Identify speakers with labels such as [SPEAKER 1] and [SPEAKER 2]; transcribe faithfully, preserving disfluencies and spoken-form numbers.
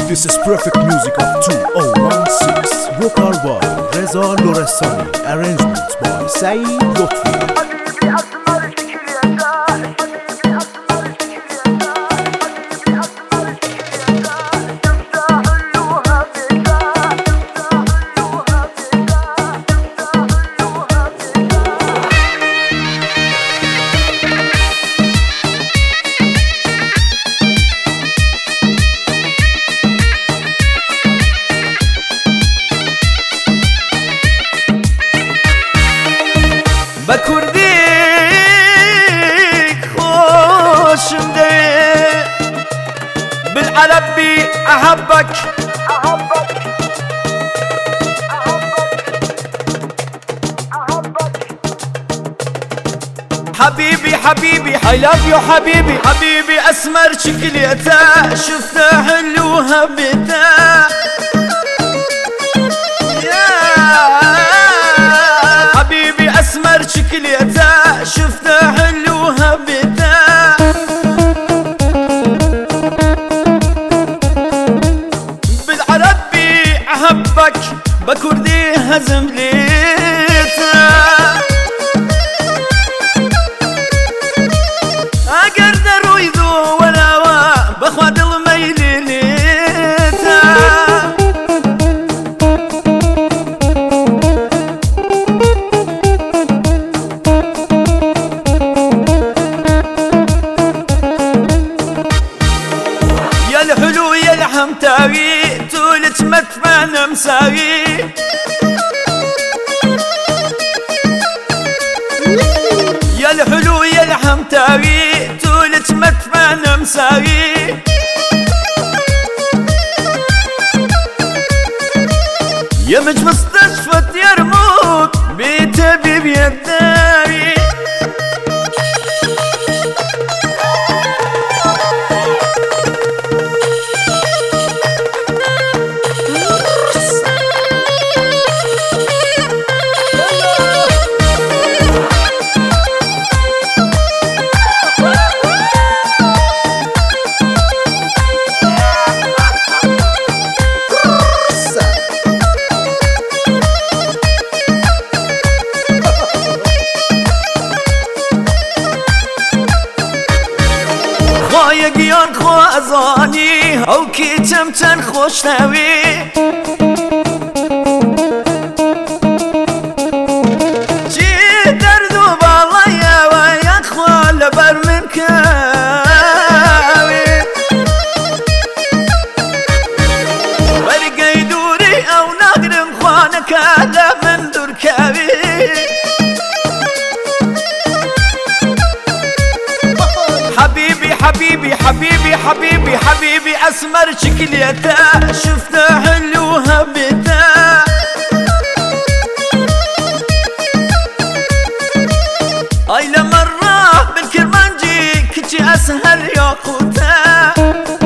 [SPEAKER 1] This is perfect music of two thousand sixteen. Vocal by Reza Loressani. Arrangements by Saeed Lotfi.
[SPEAKER 2] بكرديك خوشم دي بالعربي أحبك أحبك حبيبي حبيبي I love you حبيبي حبيبي أسمر شكليته شفته حلو هبته أسمر شكليته شفته حلو هبته بالعربي أحبك بكردي هزم ليته أقدر ويذو ولا وا بخواد الميل ليته الحلو يا الحمتاوي تولت مدفن مساوي يا الحلو يا الحمتاوي تولت مدفن مساوي يا مج مستشفى يرموك بيت بيب يداوي يقيان خوازاني او كي تمتن خوشنوي جي دردو بالله يا ويا خوال برمكاوي برقي دوري او نقرم خوانك هذا من دركاوي حبيبي حبيبي حبيبي حبيبي حبيبي أسمر شكليته شفته حلو هبته أي لمرة بالكرمانجي كتي أسهر ياقوته